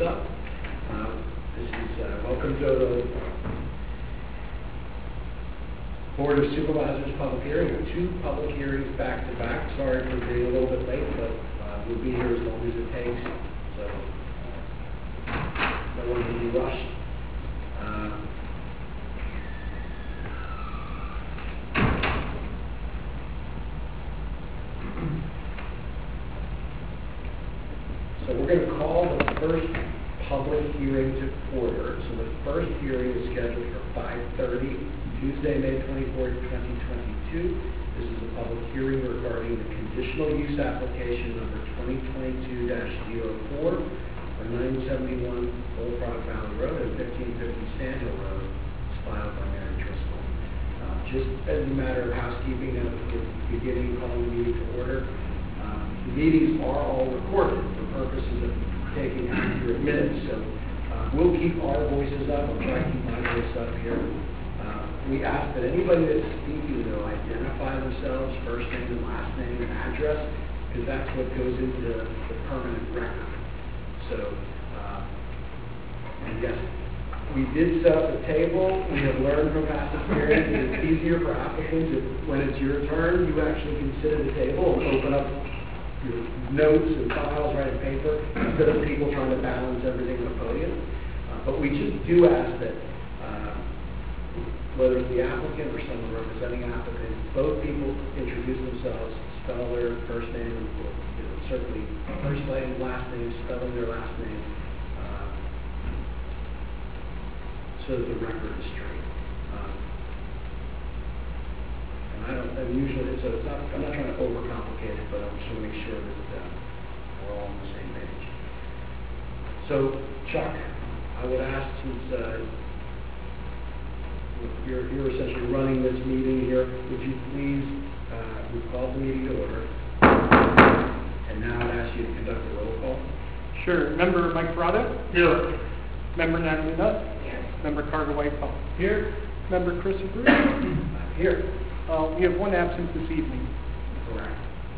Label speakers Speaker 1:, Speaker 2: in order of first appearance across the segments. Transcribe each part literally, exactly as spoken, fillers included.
Speaker 1: up. Uh, this is uh, welcome to the Board of Supervisors public hearing. Two public hearings back to back. Sorry for being a little bit late, but uh, we'll be here as long as it takes. So uh, no one will be rushed. Uh, So we're going to call the first public hearing to order. So the first hearing is scheduled for five thirty, Tuesday, May twenty-fourth, twenty twenty-two. This is a public hearing regarding the conditional use application number twenty twenty-two dash zero four for nine seventy-one Bullfrog Valley Road and fifteen fifty Sand Hill Road. It's filed by Mary Driscoll. Uh, just as a matter of housekeeping, now at the beginning, calling the meeting to order. Uh, the meetings are all recorded for purposes of taking accurate minutes, so uh, we'll keep our voices up. I'll try to keep my voice up here. Uh, we ask that anybody that's speaking, though, identify themselves, first name and last name and address, because that's what goes into the, the permanent record. So, uh, and yes, we did set up a table. We have learned from past experience that it's easier for applicants if, when it's your turn, you actually can sit at the table and open up your notes and files, right, and paper, instead of people trying to balance everything on the podium. Uh, but we just do ask that, uh, whether it's the applicant or someone representing applicant, both people introduce themselves, spell their first name, and you know, certainly first name, last name, spelling their last name, uh, so that the record is straight. Um, and I don't, and usually, so it's not, I'm not trying to overcomplicate it, but I just want to make sure that uh, we're all on the same page. So, Chuck, I would ask, since uh, you're, you're essentially running this meeting here, would you please, uh, we've called the meeting to order, and now I'd ask you to conduct a roll call.
Speaker 2: Sure. Member Mike Parada?
Speaker 1: Here.
Speaker 2: Member Natalie Nutt?
Speaker 3: Here.
Speaker 2: Member Carter Whitehall?
Speaker 1: Here.
Speaker 2: Member Chris Bruce?
Speaker 1: Here.
Speaker 2: Uh, we have one absent this evening.
Speaker 1: Correct.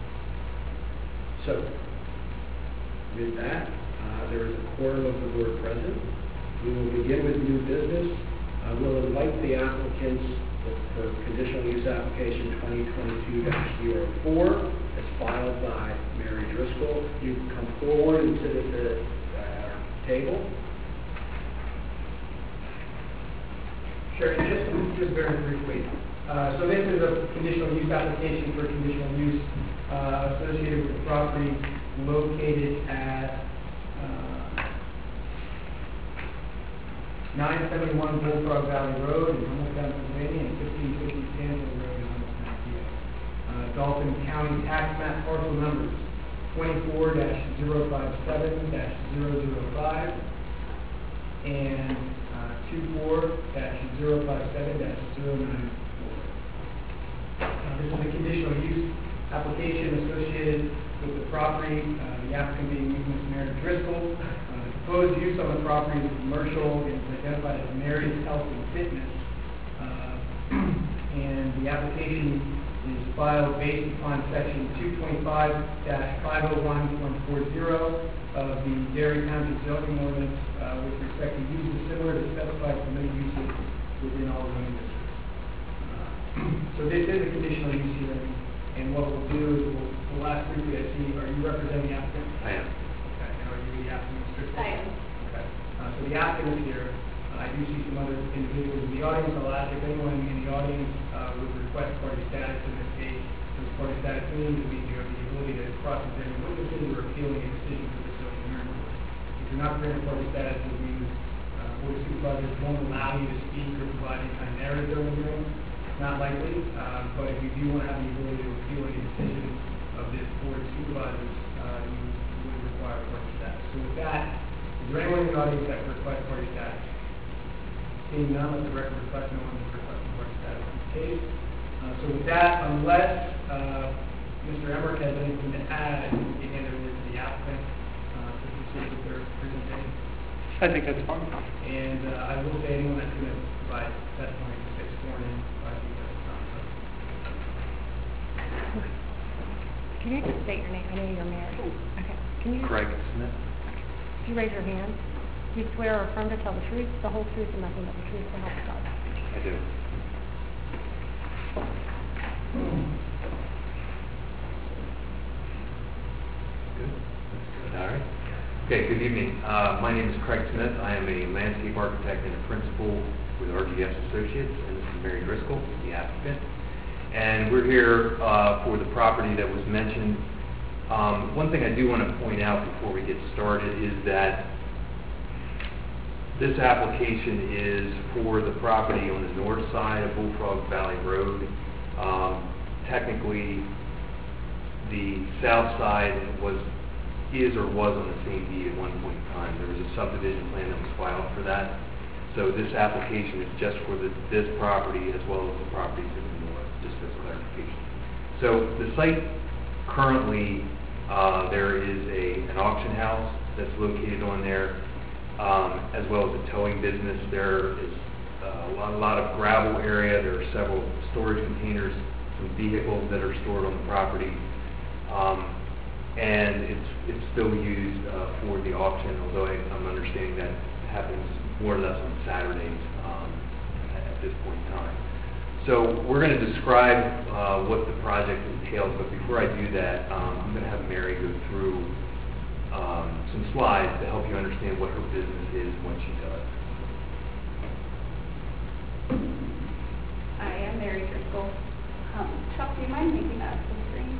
Speaker 1: So, with that, uh, there is a quorum of the board present. We will begin with new business. I will invite the applicants for conditional use application twenty twenty-two dash zero four as filed by Mary Driscoll. You can come forward and sit at the uh, table.
Speaker 4: Sure, and just, just very briefly. Uh, so this is a conditional use application for conditional use uh, associated with the property located at uh, nine seventy-one Bullfrog Valley Road in Hummelstown, Pennsylvania, and fifteen fifty Sand Hill Road in Hummelstown, P A. Uh, Dalton County tax map parcel numbers twenty-four dash zero five seven dash zero zero five and uh, twenty-four dash zero five seven dash zero nine four. Uh, this is a conditional use application associated with the property, uh, the applicant being Miz Mary Driscoll. Uh, the proposed use on the property is commercial and is identified as Mary's Health and Fitness. Uh, and the application is filed based upon section two twenty-five dash five oh one point four zero of the Dairy Township zoning ordinance uh, with respect to uses similar to specified permitted uses within all zoning districts. So this is a conditional use hearing, and what we'll do is we'll, we'll ask briefly, I see, are you representing the applicant?
Speaker 1: I am.
Speaker 4: Okay, and are you the applicant, Mister
Speaker 3: I am.
Speaker 4: Okay, uh, so the applicant is here. Uh, I do see some other individuals in the audience. I'll ask if anyone in the audience uh, would request party status in this case. This party status means that you have the ability to cross-examine witnesses or appealing a decision to the zoning hearing board. If you're not granted party status, it means uh, Board of Supervisors won't allow you to speak or provide any kind of narrative during the hearing. Not likely, uh, but if you do want to have the ability to appeal any decision of this Board of Supervisors, uh, you would require party status. So with that, is there anyone in the audience that would request party status? Seeing none, let the record reflect no one is requesting party status in this case. Uh, so with that, unless uh, Mister Emmerich has anything to add, I think we can hand it over to the applicant uh, to proceed with their presentation.
Speaker 2: I think that's fine.
Speaker 4: And uh, I will say anyone that's going to provide testimony to six sworn in.
Speaker 3: Can you just state your name? I know you're married. Okay. Can you?
Speaker 1: Greg Smith.
Speaker 3: Can you raise your hand? Do you swear or affirm to tell the truth, the whole truth, and nothing but the truth, so help you God?
Speaker 5: I do. Good. All right. Okay, good evening. Uh, my name is Craig Smith. I am a landscape architect and a principal with R G S Associates, and this is Mary Driscoll, the applicant. And we're here uh, for the property that was mentioned. Um, one thing I do want to point out before we get started is that this application is for the property on the north side of Bullfrog Valley Road. Um, technically, the south side was, is or was on the same deed at one point in time. There was a subdivision plan that was filed for that. So this application is just for the, this property as well as the property to the north, just as clarification. So the site currently, uh, there is a, an auction house that's located on there. Um, as well as a towing business. There is uh, a, lot, a lot of gravel area. There are several storage containers, some vehicles that are stored on the property, um, and it's it's still used uh, for the auction. Although I, I'm understanding that happens more or less on Saturdays um, at this point in time. So we're going to describe uh, what the project entails. But before I do that, um, I'm going to have Mary go through Um, some slides to help you understand what her business is and what she does.
Speaker 6: I am Mary Driscoll. Um, Chuck, do you mind making that full screen?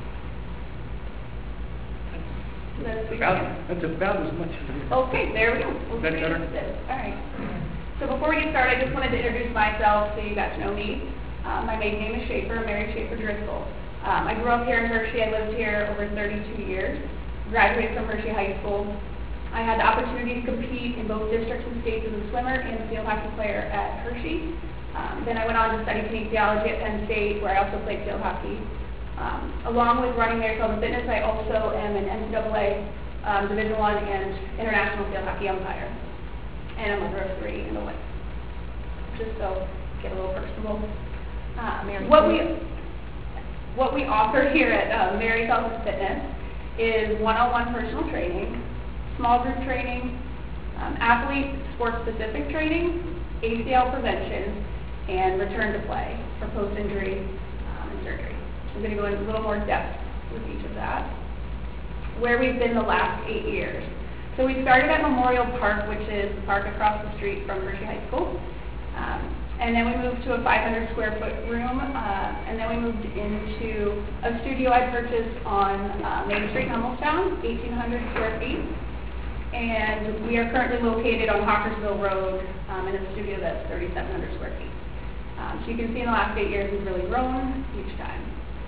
Speaker 6: That's
Speaker 2: About, that's about as much as it is.
Speaker 6: Okay, there we go. Full
Speaker 2: Is that
Speaker 6: screen
Speaker 2: better?
Speaker 6: is this. All right. So before we get started, I just wanted to introduce myself so you got to know me. Um, my maiden name is Schaefer, Mary Schaefer Driscoll. Um, I grew up here in Hershey. I lived here over thirty-two years. Graduated from Hershey High School. I had the opportunity to compete in both districts and states as a swimmer and a field hockey player at Hershey. Um, then I went on to study kinesiology at Penn State, where I also played field hockey. Um, along with running Marysville Fitness, I also am an N C double A um, Division I and International Field Hockey umpire. And a mother of three and a wife. Just so get a little personal. Uh, what we what we offer here at uh, Marysville Fitness is one-on-one personal training, small group training, um, athlete sport-specific training, A C L prevention, and return to play for post-injury um, and surgery. I'm going to go into a little more depth with each of that. Where we've been the last eight years. So we started at Memorial Park, which is the park across the street from Hershey High School. Um, And then we moved to a five hundred square foot room, uh, and then we moved into a studio I purchased on uh, Main Street in Hummelstown, eighteen hundred square feet. And we are currently located on Hawkersville Road um, in a studio that's thirty-seven hundred square feet. Um, so you can see in the last eight years we've really grown each time.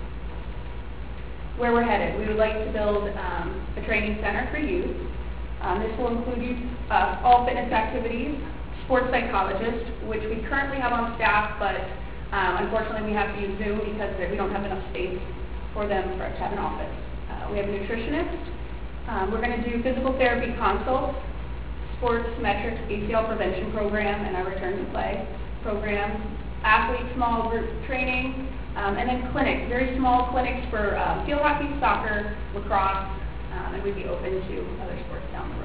Speaker 6: Where we're headed, we would like to build um, a training center for youth. Um, this will include youth, uh, all fitness activities, sports psychologist, which we currently have on staff, but um, unfortunately we have to use Zoom because we don't have enough space for them for, to have an office. Uh, we have a nutritionist. Um, we're going to do physical therapy consults, sports metrics, A C L prevention program, and our return to play program, athlete small group training, um, and then clinics, very small clinics for uh, field hockey, soccer, lacrosse, um, and we'd be open to other sports down the road.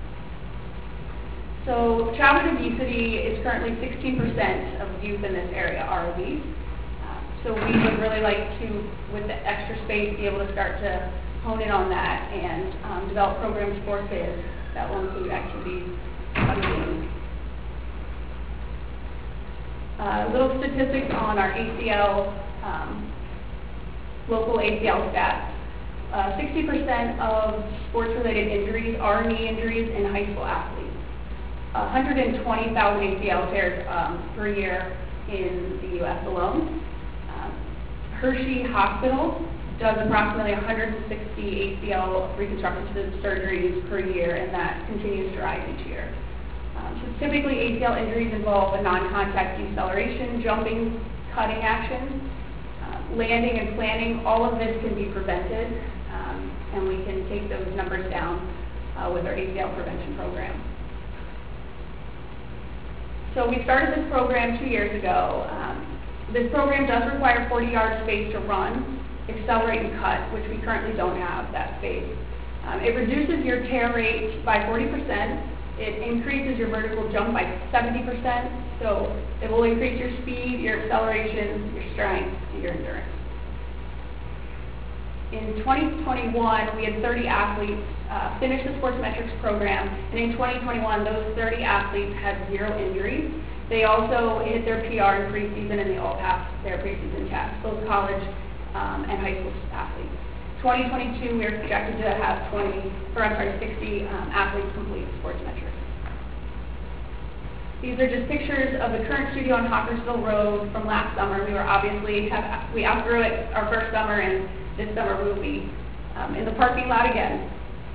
Speaker 6: So childhood obesity is currently sixteen percent of youth in this area are obese. Uh, so we would really like to, with the extra space, be able to start to hone in on that and um, develop programs for kids that will include activities, games. Uh, little statistics on our A C L, um, local A C L stats. Uh, sixty percent of sports-related injuries are knee injuries in high school athletes. one hundred twenty thousand A C L tears um, per year in the U S alone. Um, Hershey Hospital does approximately one hundred sixty A C L reconstructive surgeries per year, and that continues to rise each year. Um, so typically, A C L injuries involve a non-contact deceleration, jumping, cutting action, uh, landing and planning. All of this can be prevented, um, and we can take those numbers down uh, with our A C L prevention program. So we started this program two years ago. Um, this program does require forty yard space to run, accelerate, and cut, which we currently don't have that space. Um, it reduces your tear rate by forty percent. It increases your vertical jump by seventy percent, so it will increase your speed, your acceleration, your strength, and your endurance. In twenty twenty-one, we had thirty athletes uh, finish the Sports Metrics program, and in twenty twenty-one, those thirty athletes had zero injuries. They also hit their P R in preseason, and they all passed their preseason tests, both college um, and high school athletes. twenty twenty-two, we are projected to have twenty, or I'm sorry, sixty um, athletes complete Sports Metrics. These are just pictures of the current studio on Hawkersville Road from last summer. We were obviously, have, we outgrew it our first summer, and this summer we will be um, in the parking lot again.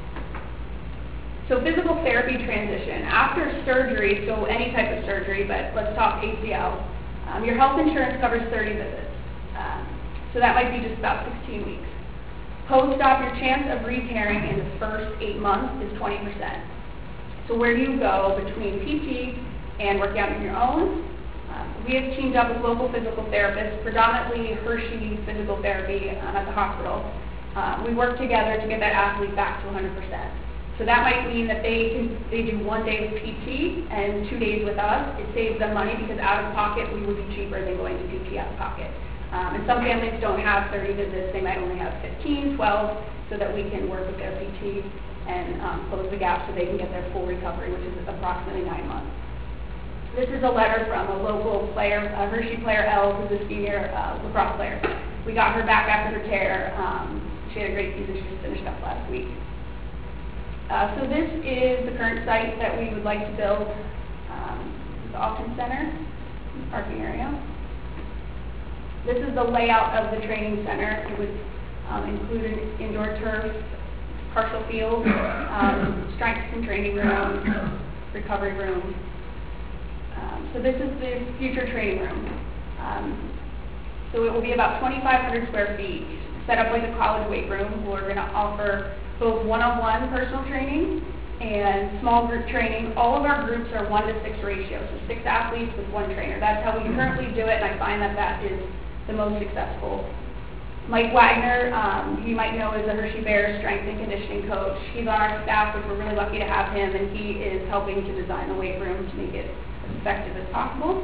Speaker 6: So physical therapy transition. After surgery, so any type of surgery, but let's talk A C L, um, your health insurance covers thirty visits. Um, so that might be just about sixteen weeks. Post-op, your chance of re-tearing in the first eight months is twenty percent. So where do you go between P T and working out on your own? Um, we have teamed up with local physical therapists, predominantly Hershey Physical Therapy um, at the hospital. Um, we work together to get that athlete back to one hundred percent. So that might mean that they can they do one day with P T and two days with us. It saves them money because out of pocket we would be cheaper than going to P T out of pocket. Um, and some families don't have thirty visits; they might only have fifteen, twelve, so that we can work with their P T and um, close the gap so they can get their full recovery, which is approximately nine months. This is a letter from a local player, a Hershey player, Elle, who's a senior uh, lacrosse player. We got her back after her tear. Um, she had a great season. She just finished up last week. Uh, so this is the current site that we would like to build, um, the Austin Center, parking area. This is the layout of the training center. It would um, include an indoor turf, partial field, um, strength and training room, recovery room. Um, so this is the future training room. Um, so it will be about twenty-five hundred square feet, set up like a college weight room. We're going to offer both one-on-one personal training and small group training. All of our groups are one to six ratio, so six athletes with one trainer. That's how we currently do it, and I find that that is the most successful. Mike Wagner, um, you might know, is a Hershey Bears strength and conditioning coach. He's on our staff, which we're really lucky to have him, and he is helping to design the weight room to make it as effective as possible.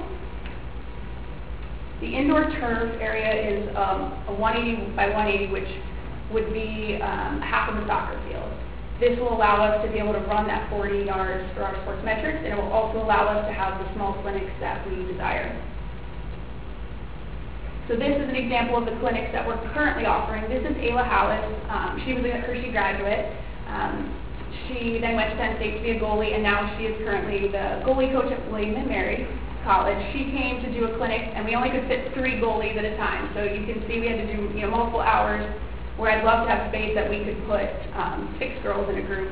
Speaker 6: The indoor turf area is um, a one eighty by one eighty, which would be um, half of the soccer field. This will allow us to be able to run that forty yards for our sports metrics, and it will also allow us to have the small clinics that we desire. So this is an example of the clinics that we're currently offering. This is Ayla Hallis. Um, she was a Hershey graduate. Um, she then went to Penn State to be a goalie, and now she is currently the goalie coach at William and Mary College. She came to do a clinic, and we only could fit three goalies at a time. So you can see we had to do you know multiple hours, where I'd love to have space that we could put um, six girls in a group.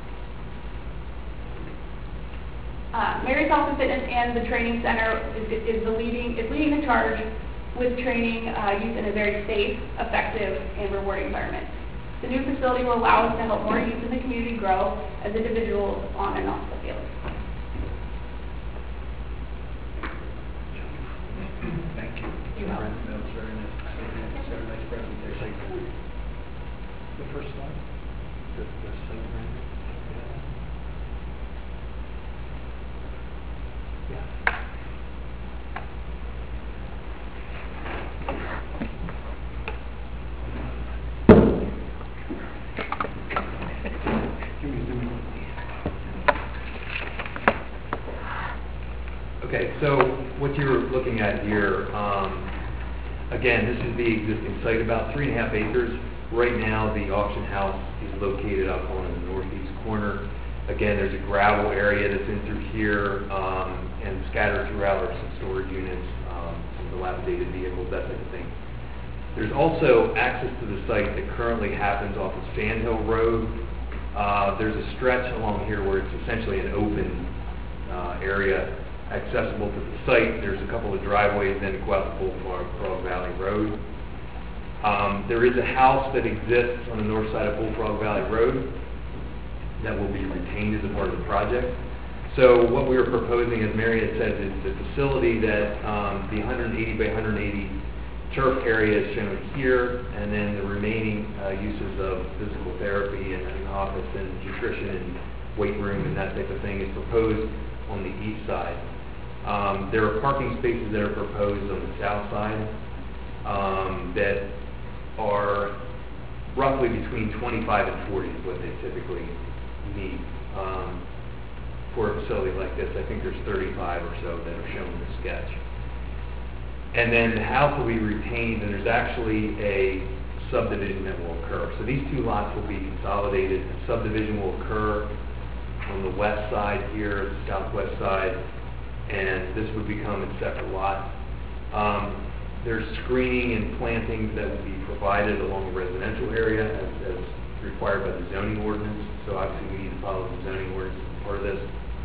Speaker 6: Uh, Mary's Health and Fitness and the Training Center is, is the leading is leading the charge with training uh, youth in a very safe, effective, and rewarding environment. The new facility will allow us to help more youth in the community grow as individuals on and off the field.
Speaker 1: Thank you.
Speaker 3: You're welcome.
Speaker 1: That was very nice. Very nice presentation. The first slide.
Speaker 5: The, the site plan? Yeah. Okay, so what you're looking at here, um, again, this is the existing site, about three and a half acres. Right now, the auction house is located up on the northeast corner. Again, there's a gravel area that's in through here, um, and scattered throughout are some storage units, um, some dilapidated vehicles, that type of thing. There's also access to the site that currently happens off of Sandhill Road. Uh, there's a stretch along here where it's essentially an open uh, area accessible to the site. There's a couple of driveways then to go out to Bullfrog Valley Road. Um, there is a house that exists on the north side of Bullfrog Valley Road that will be retained as a part of the project. So what we are proposing, as Mary had said, is the facility that um, the one eighty by one eighty turf area is shown here, and then the remaining uh, uses of physical therapy and, and office and nutrition and weight room and that type of thing is proposed on the east side. Um, there are parking spaces that are proposed on the south side um, that are roughly between twenty-five and forty is what they typically need um, for a facility like this. I think there's thirty-five or so that are shown in the sketch. And then the house will be retained, and there's actually a subdivision that will occur. So these two lots will be consolidated. A subdivision will occur on the west side here, the southwest side, and this would become a separate lot. Um, there's screening and plantings that will be provided along the residential area as, as required by the zoning ordinance. So obviously we need to follow the zoning ordinance as part of this.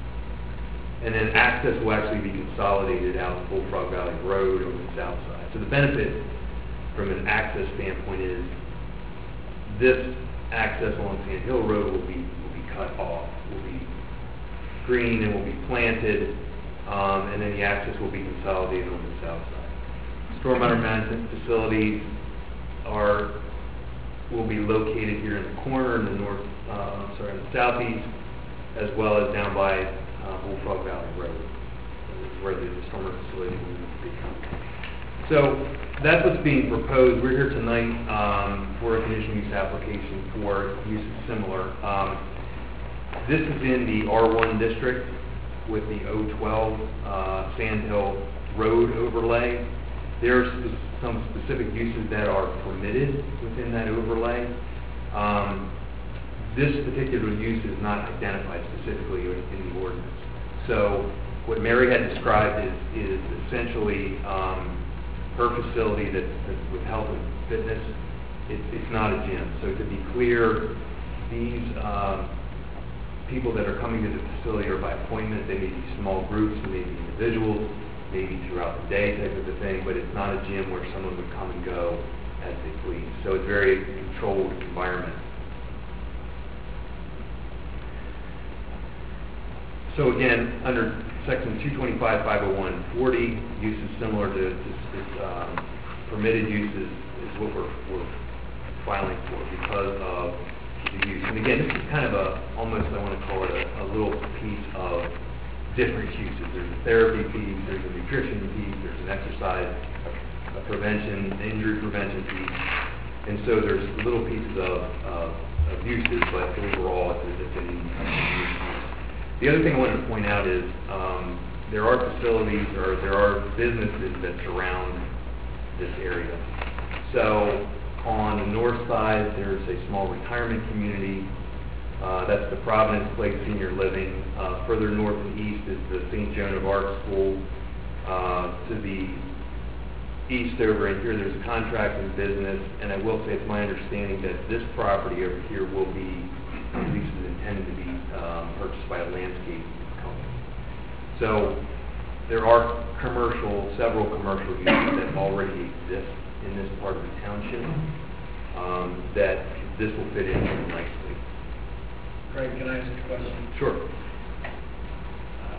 Speaker 5: And then access will actually be consolidated out to Bullfrog Valley Road on the south side. So the benefit from an access standpoint is this access along Sand Hill Road will be will be cut off, will be green and will be planted, um, and then the access will be consolidated on the south side. Stormwater management facilities are will be located here in the corner in the north, uh, sorry, in the southeast, as well as down by uh, Bullfrog Valley Road, where the stormwater facility will become. So that's what's being proposed. We're here tonight um, for a conditional use application for uses similar. Um, this is in the R one district with the O twelve uh, Sand Hill Road overlay. There's some specific uses that are permitted within that overlay. Um, this particular use is not identified specifically in the ordinance. So what Mary had described is, is essentially um, her facility that, that with health and fitness. It, it's not a gym. So to be clear, these um, people that are coming to the facility are by appointment. They may be small groups, they may be individuals, maybe throughout the day type of a thing, but it's not a gym where someone would come and go as they please. So it's a very controlled environment. So again, under section two twenty-five, five oh one, forty, uses similar to this, um, permitted uses is what we're, we're filing for because of the use. And again, this is kind of a, almost I want to call it a, a little piece of different uses. There's a therapy piece, there's a nutrition piece, there's an exercise, a, a prevention, injury prevention piece. And so there's little pieces of, of, of uses, but overall it's, it's an use. The other thing I wanted to point out is um, there are facilities or there are businesses that surround this area. So on the north side, there's a small retirement community. Uh, that's the Providence Place Senior Living. Uh, further north and east is the Saint Joan of Arc School. Uh, to the east over in here, there's a contracting business, and I will say it's my understanding that this property over here will be, at least is intended to be um, purchased by a landscape company. So there are commercial, several commercial uses that already exist in this part of the township um, that this will fit in nicely.
Speaker 1: Greg, can I ask a question?
Speaker 5: Sure.
Speaker 1: Uh,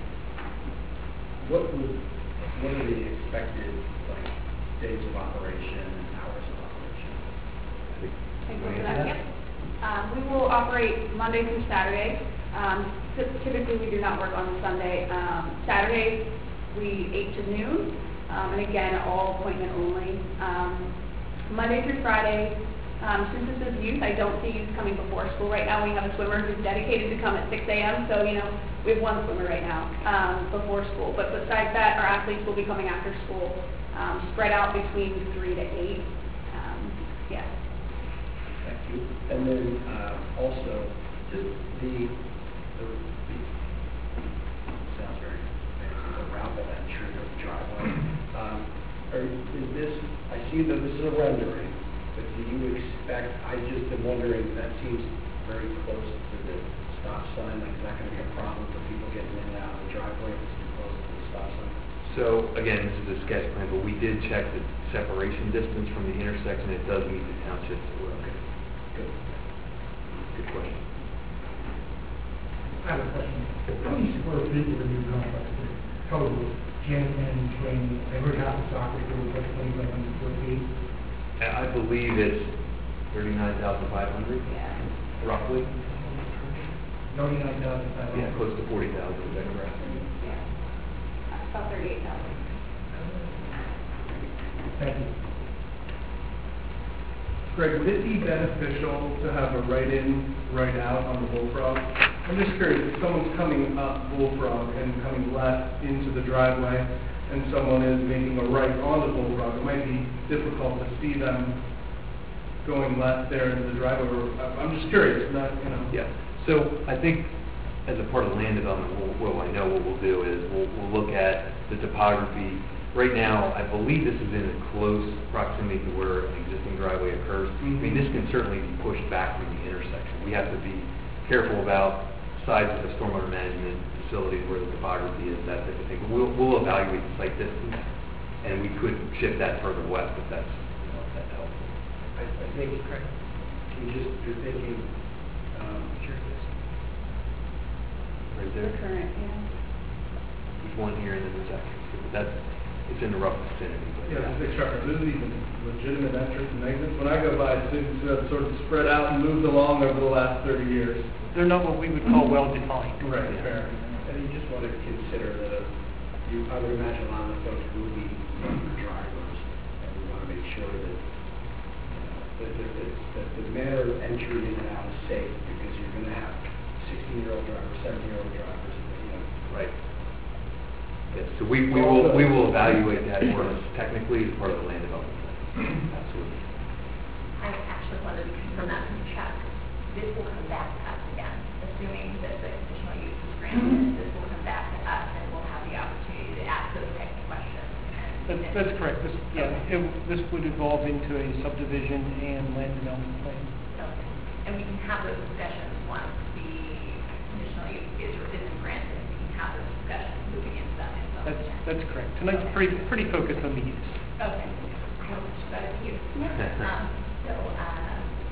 Speaker 1: what would, what are the expected like days of operation and hours of operation?
Speaker 6: Thank you for that. Yep. Um, we will operate Monday through Saturday. Um, ty- typically, we do not work on Sunday. Um, Saturdays, we eight to noon, um, and again, all appointment only. Um, Monday through Friday, um, since this is youth, I don't see youth coming before school. Right now, we have a swimmer who's dedicated to come at six a.m., so, you know, we have one swimmer right now um, before school. But besides that, our athletes will be coming after school, um, spread out between three to eight. Um, yeah.
Speaker 1: Thank you. And then uh, also, just the, the, the sounds very fancy, the route that entry or driveway. Um, are, is this, I see that this is a rendering, but do you expect, I just am wondering, that seems very close to the stop sign, like is that going to be a problem for people getting in and out of the driveway if it's too close to the stop sign?
Speaker 5: So again, this is a sketch plan, but we did check the separation distance from the intersection. It does meet the township's. Okay. Good. Good question.
Speaker 2: I have a question. How many square feet would a new complex be? Total, gym and training, I heard half the soccer field was like twenty-five hundred square feet.
Speaker 5: I believe it's thirty-nine thousand five hundred,
Speaker 6: Yeah.
Speaker 5: roughly.
Speaker 2: thirty-nine thousand five hundred.
Speaker 5: Yeah, close to forty thousand, is that correct?
Speaker 6: Yeah. About thirty-eight thousand.
Speaker 2: Thank you.
Speaker 7: Greg, would it be beneficial to have a right-in, right-out on the Bullfrog? I'm just curious, if someone's coming up Bullfrog and coming left into the driveway, and someone is making a right on the Bullfrog, it might be difficult to see them going left there into the driveway, or, I'm just curious, not, you know.
Speaker 5: Yeah, so I think as a part of land development, we'll, well, I know what we'll do is we'll, we'll look at the topography. Right now, I believe this is in close proximity to where an existing driveway occurs. I mean, this can certainly be pushed back from the intersection. We have to be careful about size of the stormwater management facilities, where the topography is, that type of thing. We'll, we'll evaluate the site distance, and we could shift that further west if that's, you know, if that helps.
Speaker 1: I, I think, you just, you're thinking, um,
Speaker 5: Right
Speaker 6: The
Speaker 5: there.
Speaker 6: current, yeah.
Speaker 5: There's one here and then there's extras, but that's, it's in the rough vicinity. But
Speaker 7: Yeah, just make sure, this is even legitimate entrance and exits. When I go by, it seems to have sort of spread out and moved along over the last thirty years.
Speaker 2: They're not what we would call well-defined.
Speaker 7: Right, fair.
Speaker 1: and you just want to consider that, you, I would imagine a lot of the folks will be younger drivers, and we want to make sure that, you know, that, that, that, that the manner of entry in and out is safe, because you're going to have sixteen-year-old drivers, seventeen-year-old drivers, you know.
Speaker 5: Right. Yes, so we, we will, we will evaluate that more technically as part of the land development plan. Absolutely.
Speaker 8: I actually wanted to confirm that from Chuck. This will come back to us again, assuming that the conditional use is granted. This will come back to us, and we'll have the opportunity to ask those types of questions. And
Speaker 2: That's, that's correct. This, yeah, it, this would evolve into a subdivision and land development plan.
Speaker 8: Okay. And we can have those discussions once the conditional use is or isn't granted. We can have those discussions moving into that land
Speaker 2: That's,
Speaker 8: development.
Speaker 2: that's correct. Tonight's pretty, pretty focused on the use.
Speaker 8: Okay. I hope it's better to use. Um, so, uh,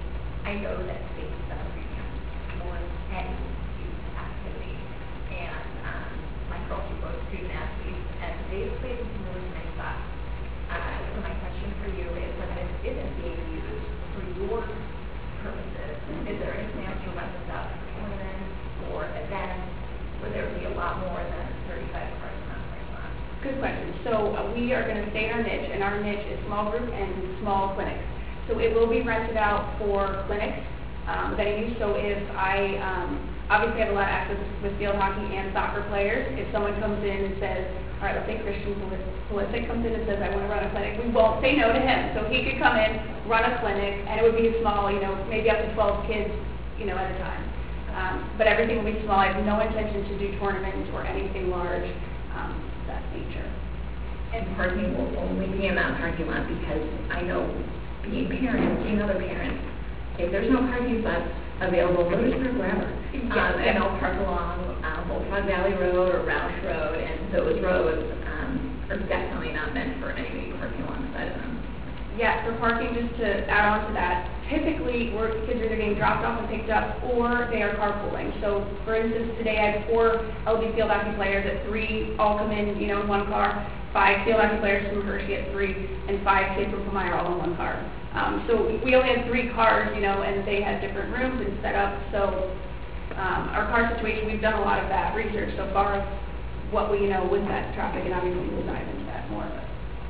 Speaker 8: I know that state stuff becomes more any youth activity, and um, my girls are both student athletes, and they've played with some really nice socks. Uh, so my question for you is, when this isn't being used for your purposes, is there any plans to rent this out for tournaments or events? Would there be a lot more than thirty-five cars in that parking lot?
Speaker 6: Good question. So uh, we are going to stay in our niche, and our niche is small group and small clinics. So it will be rented out for clinics, um, venues. So if I, um, obviously have a lot of access with field hockey and soccer players. If someone comes in and says, all right, let's say Christian Pulisic comes in and says, I want to run a clinic, we won't say no to him. So he could come in, run a clinic, and it would be a small, you know, maybe up to twelve kids, you know, at a time. Um, but everything will be small. I have no intention to do tournaments or anything large, um, of that nature.
Speaker 8: And parking will only be in that parking lot, because I know, being parents, seeing other parents, if there's no parking spots available, they'll just park wherever.
Speaker 6: Yes,
Speaker 8: Um,
Speaker 6: yes.
Speaker 8: and they'll park along uh, Bullfrog Valley Road or Roush Road, and those roads um, are definitely not meant for anybody parking alongside of them.
Speaker 6: Yeah, for parking, just to add on to that, typically, we're, kids are either getting dropped off and picked up, or they are carpooling. So, for instance, today I had four L D field hockey players, at three all come in, you know, in one car, five field hockey players from Hershey at three, and five kids from Palmyra all in one car. Um, so we only had three cars, you know, and they had different rooms and set up. So um, our car situation, we've done a lot of that research so far of what we, you know, with that traffic, and obviously we'll dive into that more. But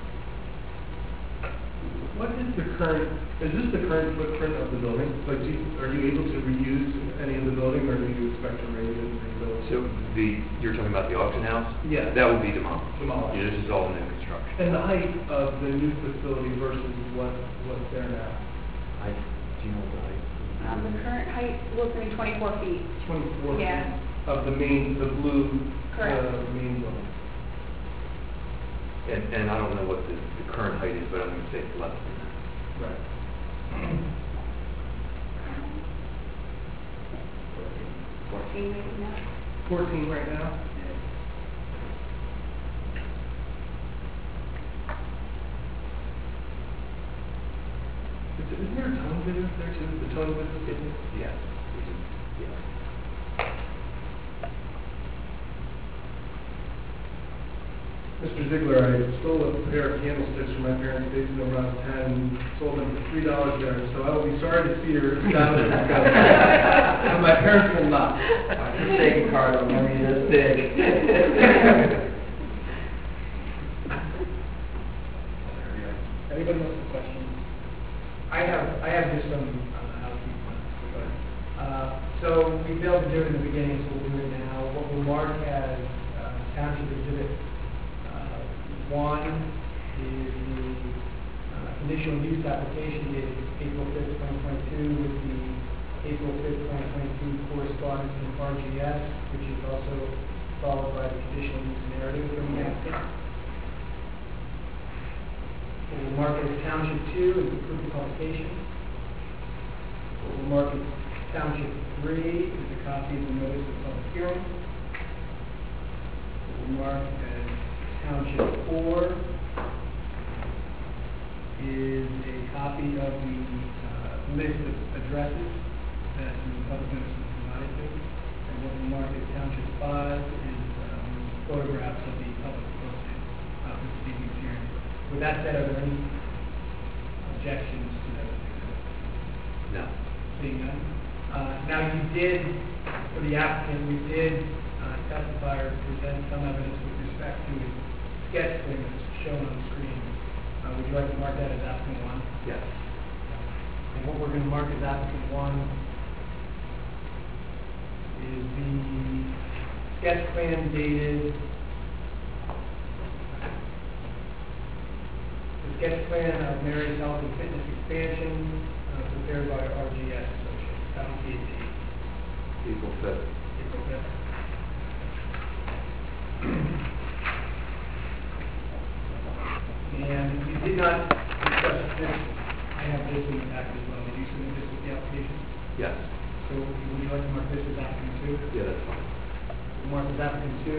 Speaker 7: What is the current, is this the current footprint of the building? Like, do you, are you able to reuse any of the building, or do you expect to raise it and rebuild?
Speaker 5: So the, you're talking about the auction house?
Speaker 7: Yeah.
Speaker 5: That would be demolished.
Speaker 7: Demolished.
Speaker 5: Yeah, this is all new construction.
Speaker 7: And the height of the new facility versus what, what's there now?
Speaker 5: I, do you know what the height?
Speaker 6: um, the current height looks to be twenty-four feet.
Speaker 7: Twenty-four feet
Speaker 6: Yeah.
Speaker 7: of the main, the blue,
Speaker 6: Correct.
Speaker 7: uh, main building.
Speaker 5: And, and I don't know what the, the current height is, but I'm going to say it's less than that.
Speaker 7: Right.
Speaker 6: Fourteen maybe now.
Speaker 7: Fourteen right now? Is, isn't there a towing business there too? The towing business business?
Speaker 5: Yes. Yes.
Speaker 7: Mister Ziegler, I stole a pair of candlesticks from my parents' basement when I was ten, and sold them for three dollars there, so I will be sorry to see your establishment go. And my parents will not.
Speaker 1: My forsaken card will never be this big.
Speaker 4: Anybody else have questions? I have, I have just some uh, housekeeping. Uh, so we failed to do it in the beginning, so we'll do it now. What we'll mark as uh, Township Exhibit uh, one is the uh, conditional use application dated April fifth, twenty twenty-two, with the April fifth, twenty twenty-two correspondence from R G S, which is also followed by the conditional use narrative from the applicant. We'll mark it as Township two as the proof of publication. We'll mark it Township three is a copy of the notice of public hearing. We'll mark as Township four is a copy of the uh, list of addresses that the public notice was provided to. And what we'll mark as Township five is um, photographs of the public posted uh, for this evening's hearing. With that said, are there any objections to those exhibits?
Speaker 5: No.
Speaker 4: Seeing none. Uh, now, you did, for the applicant, we did uh, testify or present some evidence with respect to his sketch plan that's shown on the screen. Uh, would you like to mark that as applicant one?
Speaker 5: Yes.
Speaker 4: And what we're going to mark as applicant one is the sketch plan dated, the sketch plan of Mary's Health and Fitness Expansion uh, prepared by R G S Associates. That would be a date.
Speaker 5: April fifth.
Speaker 4: April fifth. And you did not discuss this. I have this in the packet as well. Did you submit this with the application?
Speaker 5: Yes.
Speaker 4: So would you like to mark this as applicant two?
Speaker 5: Yeah, that's fine.
Speaker 4: We'll mark as applicant two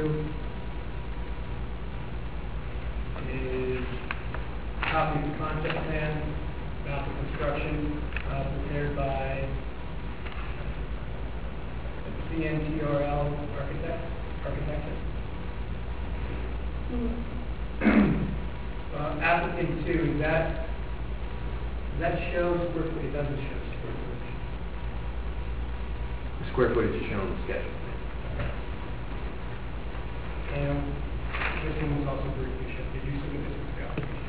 Speaker 4: is a copy of the concept plan about the construction uh, prepared by C N T R L Architect, Architecture. Uh, applicant two, is that, does that show square footage? It doesn't show square footage.
Speaker 5: The square footage is shown on the sketch plan.
Speaker 4: And this one was also briefly shown. Did you submit this with the application?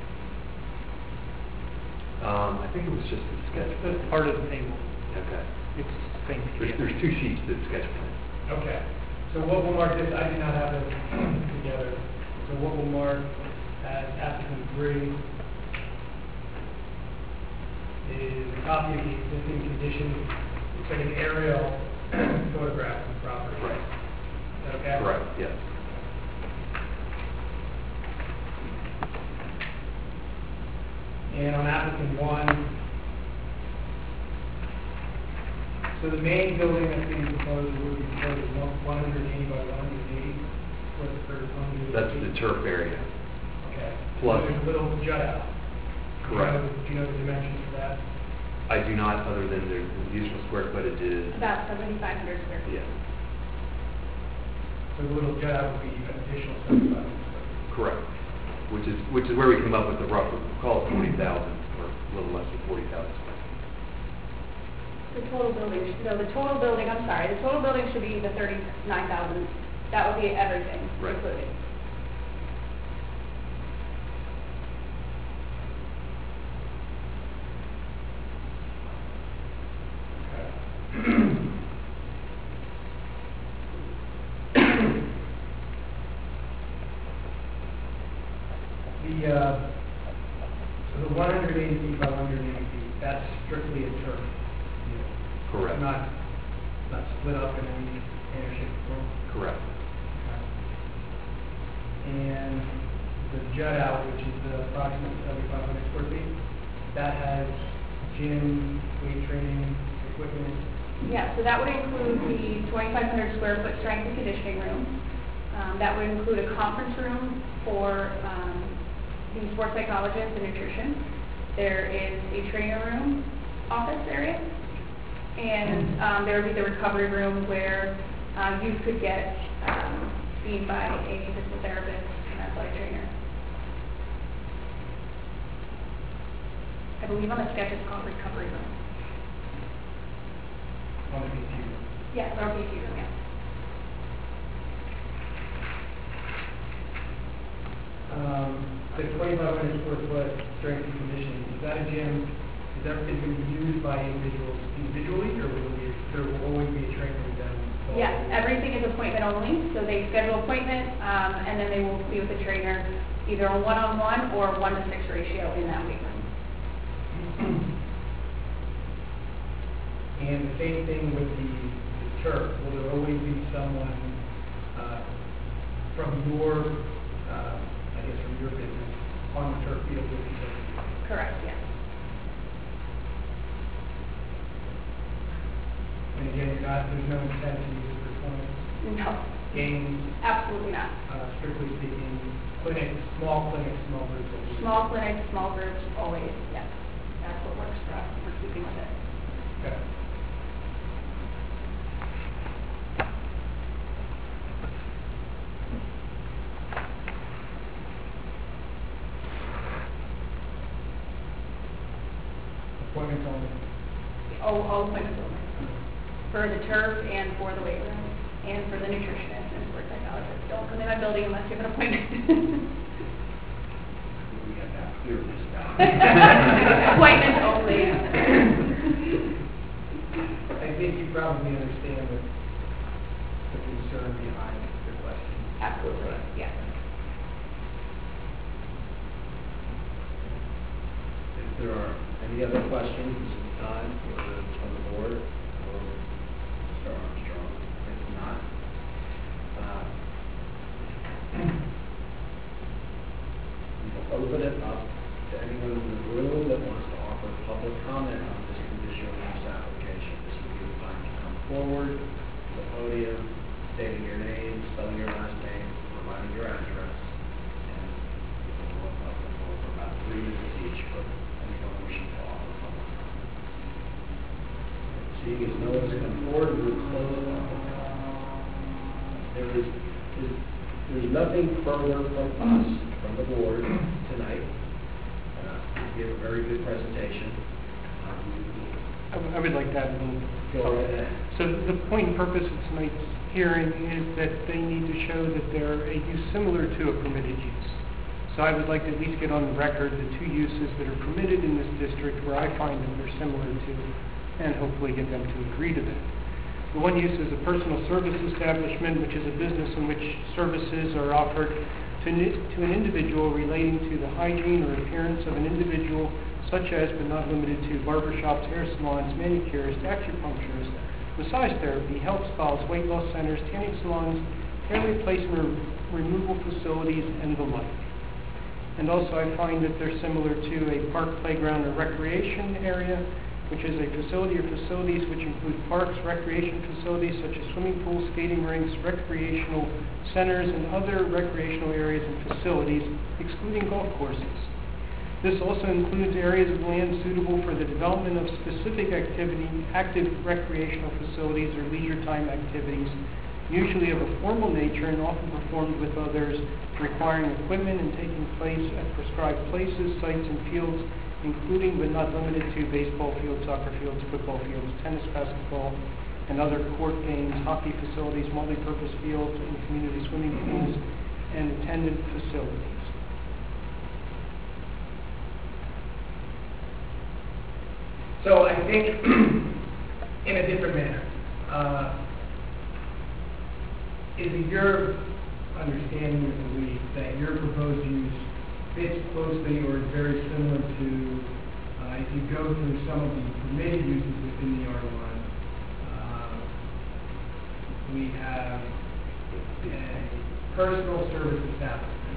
Speaker 5: Um, I think it was just the sketch plan.
Speaker 2: That's part of the table.
Speaker 5: Okay.
Speaker 2: It's the same
Speaker 5: There's,
Speaker 2: P D F.
Speaker 5: there's two sheets to the sketch plan.
Speaker 4: Okay. So what we'll mark this, I did not have it together. So what we'll mark as applicant three is a copy of the existing condition. It's like an aerial photograph of the property.
Speaker 5: Right.
Speaker 4: Is that okay?
Speaker 5: Correct, yes.
Speaker 4: And on applicant one, so the main building that's being proposed would be proposed as one hundred eighty by one hundred eighty. What's the first one?
Speaker 5: That's the turf area.
Speaker 4: Okay.
Speaker 5: Plus-
Speaker 4: There's a little jut out.
Speaker 5: Correct.
Speaker 4: Do you know, do you know the dimensions for that?
Speaker 5: I do not, other than the the usable square footage is,
Speaker 6: About seventy-five hundred square feet.
Speaker 5: yeah,
Speaker 4: So the little jut out would be an additional seventy-five hundred square feet.
Speaker 5: correct. Which is, which is where we come up with the rough, we'll call it forty thousand, or a little less than forty thousand.
Speaker 6: The total building, no, the total building, I'm sorry, the total building should be the thirty-nine thousand. That would be everything
Speaker 5: Right.
Speaker 6: included.
Speaker 4: The, uh, so the one hundred eighty feet by one hundred eighty feet, that's strictly a turf.
Speaker 5: Correct.
Speaker 4: Not, not split up in any manner, shape, or form.
Speaker 5: Correct.
Speaker 4: And the jut out, which is the approximately seventy-five hundred square feet, that has gym, weight training, equipment.
Speaker 6: Yeah, so that would include the twenty-five hundred square foot strength and conditioning room. Um, that would include a conference room for um, the sports psychologist and nutrition. There is a trainer room office area. And um, there would be the recovery room where uh, youth could get um, seen by a physical therapist uh, athletic trainer. I believe on the sketch it's called recovery room.
Speaker 4: On the P T room.
Speaker 6: Yes, our P T room, yes.
Speaker 4: Um, the twenty-five hundred square foot strength and conditioning, is that a gym, is that, is it going to be used by individuals individually, or will it be, there will always be a trainer with them?
Speaker 6: Yes, everything is appointment only, so they schedule appointment, um, and then they will be with the trainer either a one-on-one or one to six ratio in that weight room.
Speaker 4: And the same thing with the, the turf, will there always be someone, uh, from your, uh, I guess from your business, on the turf field with you?
Speaker 6: Correct, yes.
Speaker 4: And again, you're not, there's no incentive to use it for tournaments,
Speaker 6: No,
Speaker 4: games,
Speaker 6: absolutely not.
Speaker 4: uh, strictly speaking, clinics, small clinics, small groups. only.
Speaker 6: Small clinics, small groups, always, yes. That's what works for us, we're keeping with it.
Speaker 4: Okay. Appointments only.
Speaker 6: All, all appointments only. For the turf and for the weight room, and for the nutritionist and sport psychologist. Don't come in my building unless you have an appointment.
Speaker 1: We have to clear this down.
Speaker 6: Appointments only.
Speaker 4: I think you probably understand the, the concern behind the question.
Speaker 6: Absolutely, yes.
Speaker 1: If there are any other questions at this time for the, from the board or Mister Armstrong, if not, uh, we will open it up to anyone in the room that wants to offer public comment on this conditional use application. This will be the time to come forward to the podium, stating your name, spelling your last name, providing your address, and we will open up the floor for about three minutes each for anyone wishing to offer public comment. Seeing as no one's come forward, we will close the public comment. There is, is, there's nothing further from us, from the board tonight. Uh, you gave a very good presentation. Um,
Speaker 9: I would- I would like to add a little.
Speaker 1: Go right ahead.
Speaker 9: So the point and purpose of tonight's hearing is that they need to show that they're a use similar to a permitted use. So I would like to at least get on the record the two uses that are permitted in this district where I find that they're similar to, and hopefully get them to agree to that. The one use is a personal service establishment, which is a business in which services are offered to, ni- to an individual relating to the hygiene or appearance of an individual, such as but not limited to barbershops, hair salons, manicures, acupuncturists, massage therapy, health spas, weight loss centers, tanning salons, hair replacement or removal facilities, and the like. And also I find that they're similar to a park, playground, or recreation area, which is a facility or facilities which include parks, recreation facilities such as swimming pools, skating rinks, recreational centers, and other recreational areas and facilities, excluding golf courses. This also includes areas of land suitable for the development of specific activity, active recreational facilities or leisure time activities, usually of a formal nature and often performed with others, requiring equipment and taking place at prescribed places, sites, and fields, including but not limited to baseball fields, soccer fields, football fields, tennis, basketball, and other court games, hockey facilities, multi-purpose fields, and community swimming pools, and attendant facilities.
Speaker 4: So I think, in a different manner, uh, is it your understanding or belief that your proposed use fits closely or is very similar to, uh, if you go through some of the permitted uses within the R one, uh, we have a personal service establishment.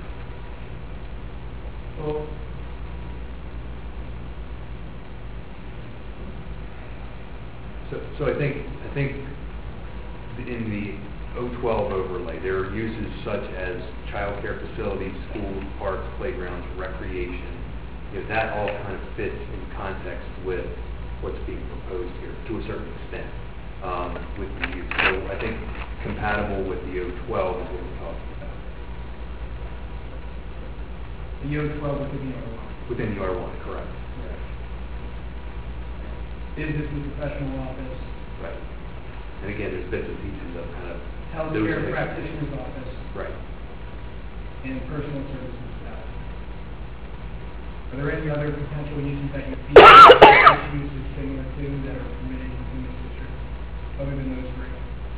Speaker 4: Well,
Speaker 5: So, so I think, I think in the O twelve overlay, there are uses such as child care facilities, schools, parks, playgrounds, recreation. You know, that all kind of fits in context with what's being proposed here to a certain extent, um, with the use. So I think compatible with the O twelve is what we're talking about.
Speaker 4: The O twelve within the R one.
Speaker 5: Within the R one, correct.
Speaker 4: Business and professional office,
Speaker 5: Right. And again, there's bits and pieces of kind of. those
Speaker 4: healthcare
Speaker 5: things.
Speaker 4: practitioner's office,
Speaker 5: Right.
Speaker 4: and personal services staff. Are there any other potential uses that you feel this use is similar to that are permitted in this district, other than those three?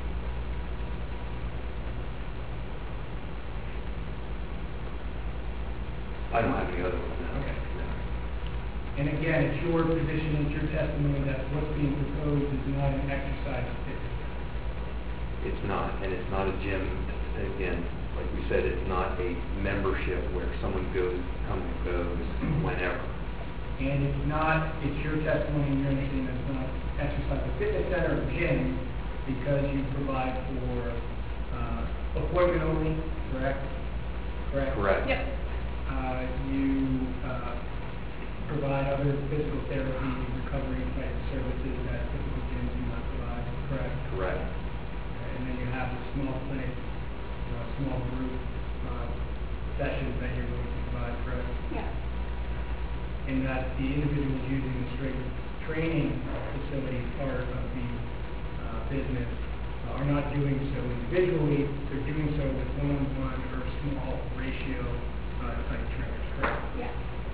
Speaker 5: I don't have any other ones now.
Speaker 4: Okay.
Speaker 5: No.
Speaker 4: And again, it's your position, it's your testimony that what's being proposed is not an exercise fitness.
Speaker 5: It's not, and it's not a gym, again, like we said, it's not a membership where someone goes, comes and goes whenever.
Speaker 4: And it's not, it's your testimony and your understanding that it's not exercise or fitness center or gym because you provide for uh, appointment only, correct? Correct?
Speaker 5: Correct.
Speaker 6: Yep.
Speaker 4: Uh, you uh, provide other physical therapy, recovery type services that typical gyms do not provide, correct?
Speaker 5: Correct.
Speaker 4: And then you have the small clinic, you know, small group uh, sessions that you're going to provide, correct?
Speaker 6: Yeah.
Speaker 4: And that the individuals using the strength training facility part of the uh, business uh, are not doing so individually, they're doing so with one-on-one or small ratio uh, type trainers, correct?
Speaker 6: Yeah.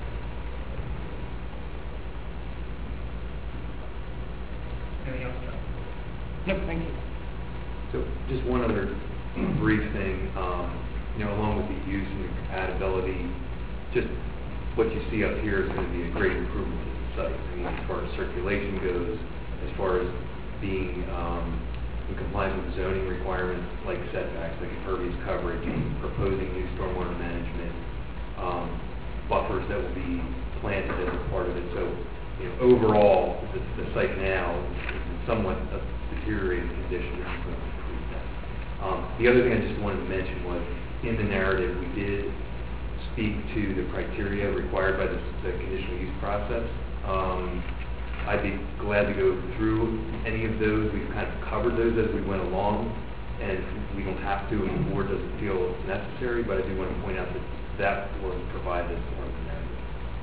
Speaker 4: Anything else, John?
Speaker 9: No, thank you.
Speaker 5: So just one other brief thing, um, you know, along with the use and the compatibility, just what you see up here is going to be a great improvement to the site. I mean, as far as circulation goes, as far as being um, in compliance with zoning requirements like setbacks, like impervious coverage, proposing new stormwater management, um, buffers that will be planted as a part of it. So, you know, overall, the, the site now is in somewhat a deteriorated condition. We're going to improve that. Um, the other thing I just wanted to mention was, in the narrative, we did speak to the criteria required by the, the conditional use process. Um, I'd be glad to go through any of those. We've kind of covered those as we went along, and we don't have to, and the board doesn't feel it's necessary, but I do want to point out that that was provided as part of the narrative.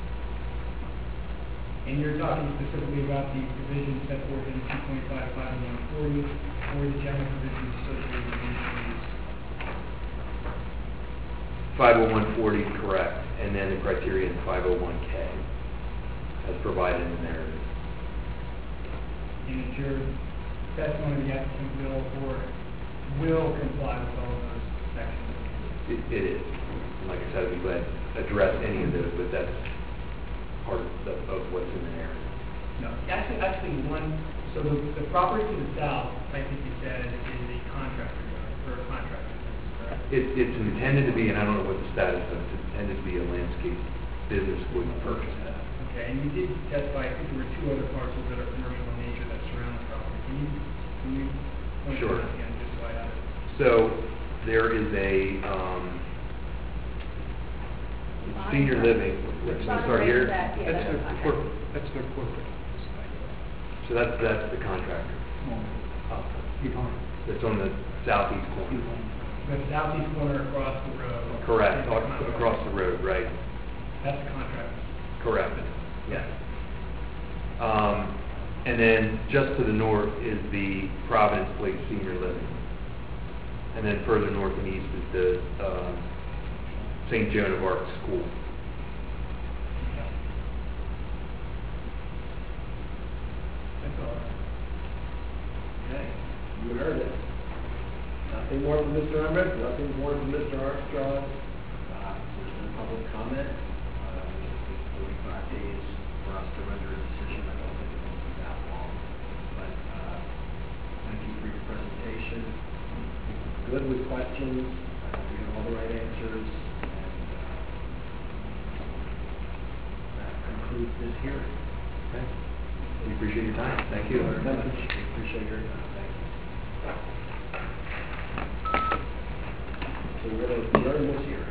Speaker 4: And you're talking specifically about the provisions set forth in two point five five and one forty, or the general provisions associated with conditional use?
Speaker 5: five oh one forty, correct, and then the criteria in five oh one K, as provided in the narrative.
Speaker 4: And it's your testimony the applicant will or will comply with all of those sections?
Speaker 5: It, it is. And like I said, I'd be glad to address any of those, but that's part of, of what's in the narrative.
Speaker 4: No, actually, actually one, so the, the property to the south, I think you said, is a contractor yard, or a contractor, correct?
Speaker 5: It, it's intended to be, and I don't know what the status of it, it's intended to be a landscape business would purchase that.
Speaker 4: Okay, and you did testify, I think there were two other parcels that are commercial in nature that surround the property. Can you, can you point
Speaker 5: Sure.
Speaker 4: that out again, just so I have it?
Speaker 5: So there is a um, senior living. Let's start here.
Speaker 6: That, yeah,
Speaker 9: That's
Speaker 6: that's
Speaker 9: their
Speaker 6: okay.
Speaker 9: corporate, that's their corporate.
Speaker 5: So that's that's the contractor.
Speaker 2: Small. Yukon.
Speaker 5: That's on the southeast corner.
Speaker 4: The southeast corner across the road.
Speaker 5: Correct. ac- Across the road, right?
Speaker 4: That's the contractor.
Speaker 5: Correct. Yes. Um, and then just to the north is the Providence Place Senior Living. And then further north and east is the uh, Saint Joan of Arc School.
Speaker 4: That's all right.
Speaker 1: Okay, you heard it. Nothing more from Mister Emmerich, nothing more from Mister Armstrong. Uh, There's no public comment. Uh, It's forty-five days for us to render a decision. I don't think it will be that long. But uh, thank you for your presentation. Good with questions. I think we got all the right answers. And uh, that concludes this hearing.
Speaker 5: Okay. We appreciate your time. Thank you.
Speaker 1: Very much. We appreciate your time. Thank you. So we're going to adjourn this hearing.